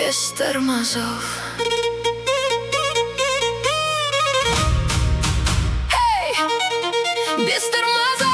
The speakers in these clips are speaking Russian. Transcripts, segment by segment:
без тормозов. Эй, без тормозов.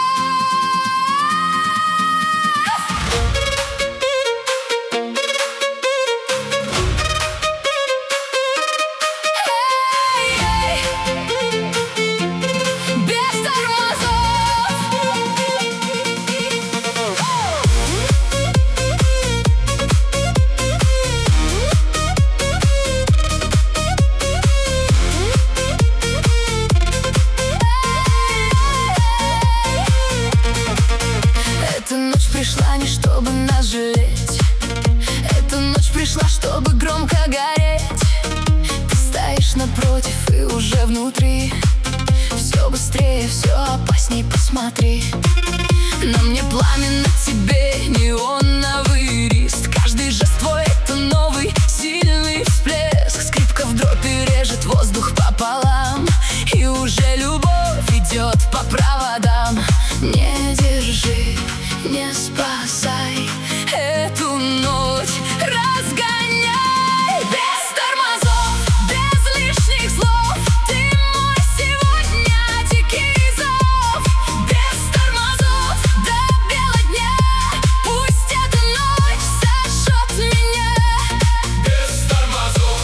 Эта ночь пришла не чтобы нас жалеть, эта ночь пришла, чтобы громко гореть. Ты стоишь напротив и уже внутри. Все быстрее, все опасней, посмотри. На мне пламя, на тебе неоновый риск. Каждый жест твой — это новый сильный всплеск. Скрипка в дробь режет воздух пополам, и уже любовь идет по проводам. Не держи, не спасай эту ночь, разгоняй без тормозов, без лишних слов. Ты мой сегодня дикий зов. Без тормозов до бела дня, пусть эта ночь сожжет меня. Без тормозов,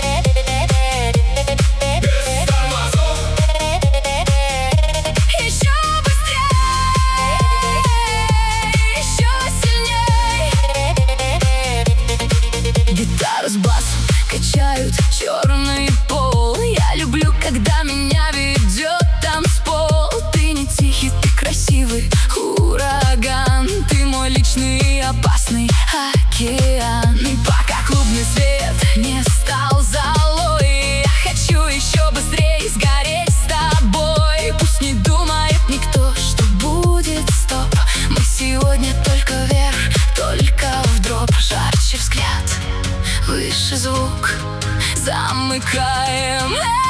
без тормозов. Еще гитара с басом качают черный пол. Я люблю, когда меня ведет танцпол. Ты не тихий, ты красивый ураган. Ты мой личный и опасный океан. И пока клубный свет не стал золой, я хочу еще быстрее сгореть с тобой. Пусть не думает никто, что будет стоп. Мы сегодня только вверх, только в дроп. Жарче взгляд, выше звук, замыкаем.